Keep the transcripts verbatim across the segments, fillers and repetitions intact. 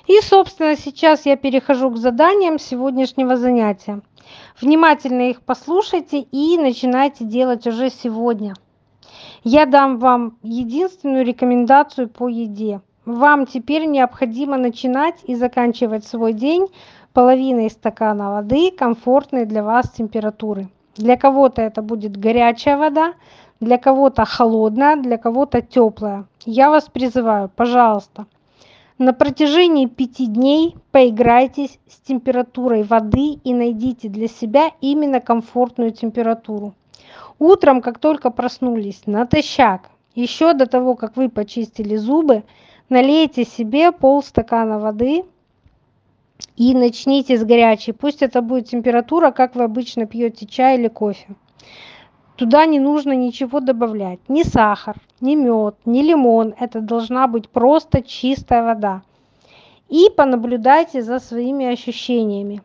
И, собственно, сейчас я перехожу к заданиям сегодняшнего занятия. Внимательно их послушайте и начинайте делать уже сегодня. Я дам вам единственную рекомендацию по еде. Вам теперь необходимо начинать и заканчивать свой день половиной стакана воды комфортной для вас температуры. Для кого-то это будет горячая вода, для кого-то холодная, для кого-то теплая. Я вас призываю, пожалуйста, на протяжении пяти дней поиграйтесь с температурой воды и найдите для себя именно комфортную температуру. Утром, как только проснулись, натощак, еще до того, как вы почистили зубы, налейте себе полстакана воды и начните с горячей. Пусть это будет температура, как вы обычно пьете чай или кофе. Туда не нужно ничего добавлять. Ни сахар, ни мед, ни лимон. Это должна быть просто чистая вода. И понаблюдайте за своими ощущениями.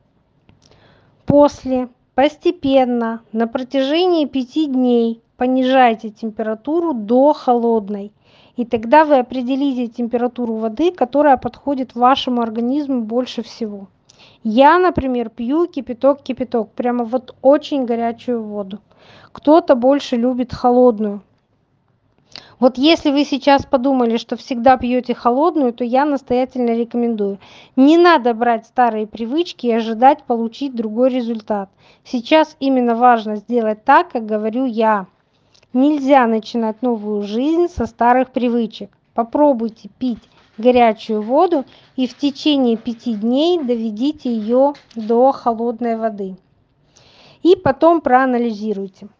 После постепенно на протяжении пяти дней понижайте температуру до холодной. И тогда вы определите температуру воды, которая подходит вашему организму больше всего. Я, например, пью кипяток-кипяток, прямо вот очень горячую воду. Кто-то больше любит холодную. Вот если вы сейчас подумали, что всегда пьете холодную, то я настоятельно рекомендую. Не надо брать старые привычки и ожидать получить другой результат. Сейчас именно важно сделать так, как говорю я. Нельзя начинать новую жизнь со старых привычек. Попробуйте пить горячую воду и в течение пяти дней доведите ее до холодной воды. И потом проанализируйте.